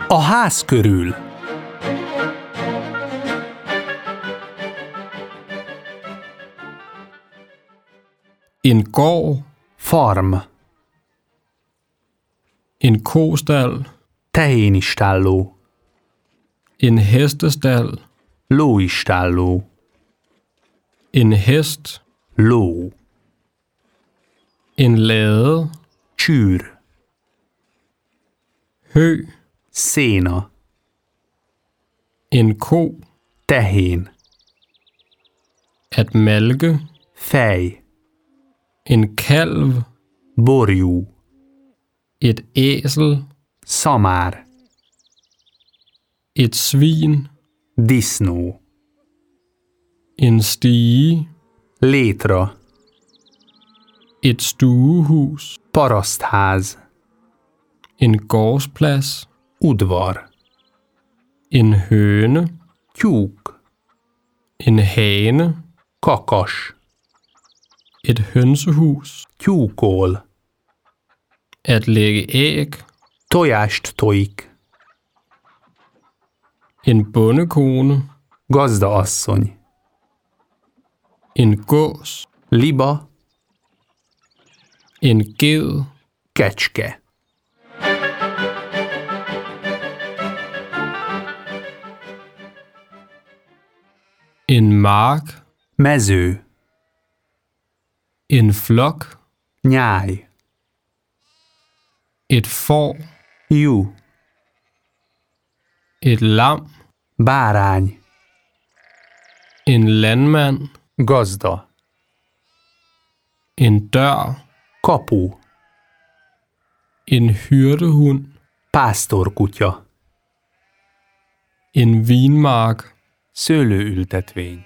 A ház körül. En gård. Farm. En kostald. Tehénistálló. En hestestald. Lóistálló. En hest. Ló. En lade. Csűr. Hø. Széna. En ko. Tehén. At malke. Fej. En kalv. Borjú. Et æsel. Szamár. Et svin. Disznó. En stige. Létra. Et stuehus. Parasztház. En gårdsplads. Udvar. En høne. Tyúk. En hane. Kakas. Et hønsehus. Tyúkol. At lægge æg. Tojást tojik. En bondekone. Gazdaasszony. En gås. Liba. En ged. Kecske. En mark. Mező. En flok. Nyáj. Et får. Jú. Et lam. Bárány. En landmand. Gazda. En dør. Kapu. En hyrdehund. Pásztorkutya. En vinmark. Szőlőültetvény.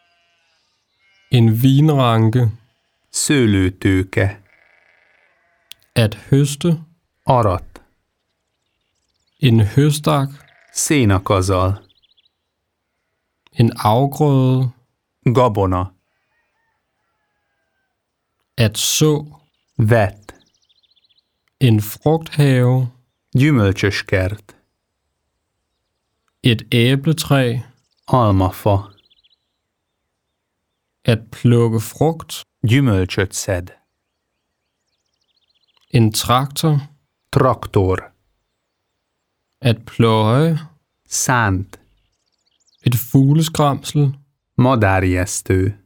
En vinranke. Szőlőtőke. At høste. Arat. En høstak. Szénakazal. En afgrøde. Gabona. At så. Vet. En frugthave. Gyümölcsös kert. Et æbletræ. Almafa. At plukke frugt. Gyümölcsöt szed. En traktor. Traktor. At pløje. Szánt. Et fugleskramsel. Madárijesztő.